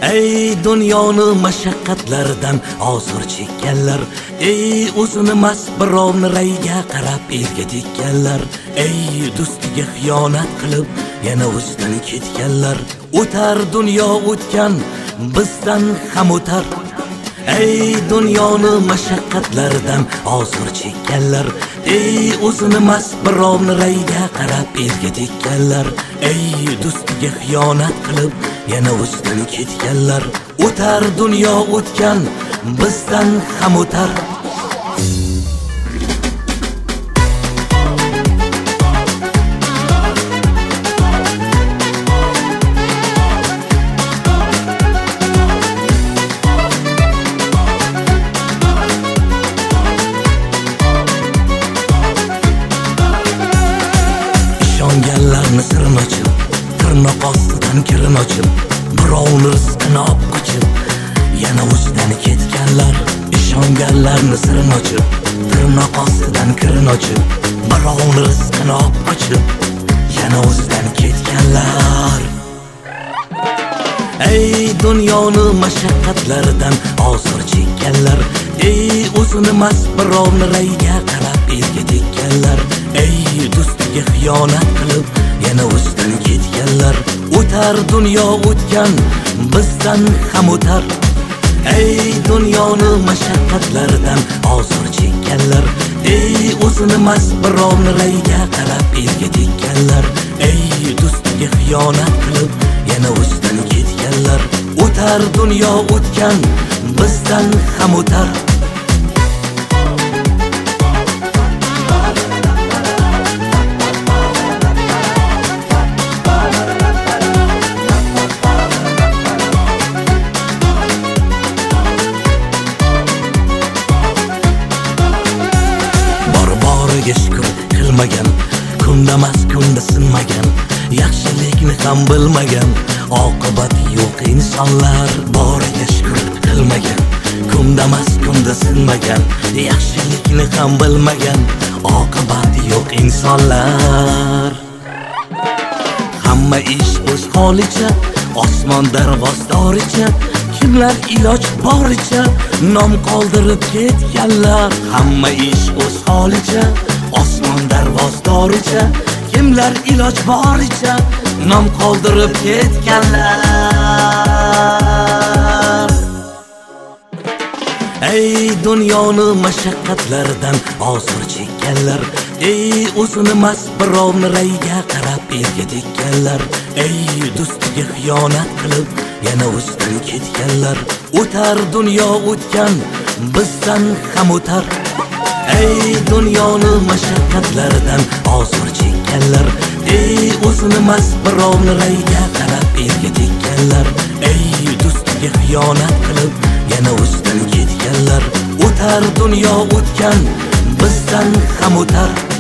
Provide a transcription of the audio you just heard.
Ey dunyoni mashaqqatlardan ozor chekkanlar, ey o'zini mast birovni rayga qarab elga tekkanlar, ey do'stiga xiyonat qilib yana o'zidan ketganlar. O'tar dunyo o'tgan, bizdan ham o'tar. Ey dunyoni mashaqqatlardan ozor chekkanlar, ey o'zini mast birovni rayga qarab elga tekkanlar, ey do'stiga xiyonat qilib yana o'zidan ketganlar. O'tar dunyo o'tgan, bizdan ham o'tar. Ishonganlarni sirini ochib, tirnoq ostidan kirin ochib, birovni rizqini olib qochib yana o'zidan ketganlar. Ishonganlarni sirini ochib, tirnoq ostidan kirin ochib, birovni rizqini olib qochib yana o'zidan ketganlar. Ey dunyoni mashaqqatlaridan ozor chekkanlar, ey o'zini mast birovni rayga qarab elga tekkanlar, ey do'stiga xiyonat qilib yana o'zidan ketganlar. O'tar dunyo o'tgan, bizdan ham o'tar. Ey dunyoni mashaqqatlaridan ozor chekkanlar, ey o'zini mast birovni rayga qarab elga tekkanlar, ey do'stiga xiyonat qilib yana o'zidan ketganlar. O'tar dunyo o'tgan, bizdan ham o'tar. Shukr qilmagan, kundamas kunda sinmagan, yaxshilikni ham bilmagan, oqibati yo'q insonlar. Boriga shukr qilmagan, kundamas kunda sinmagan, yaxshilikni ham bilmagan, oqibati yo'q insonlar. Hamma ish o'z holicha, osmon darvozdoricha, kimlar iloj boricha nom qoldirib ketganlar. Hamma ish o'z holicha, osmon darvozdoricha, kimlar iloj boricha nom qoldirib ketganlar. Ey dunyoni mashaqqatlaridan ozor chekkanlar, ey o'zini mast birovni rayga qarab elga tekkanlar, ey do'stiga xiyonat qilib yana o'zidan ketganlar. O'tar dunyo o'tgan, bizdan ham o'tar. Ey dunyoni mashaqqatlaridan ozor chekkanlar, ey o'zini mast birovni rayga qarab elga tekkanlar, ey do'stiga xiyonat qilib yana o'zidan ketganlar. O'tar dunyo o'tgan, bizdan ham o'tar.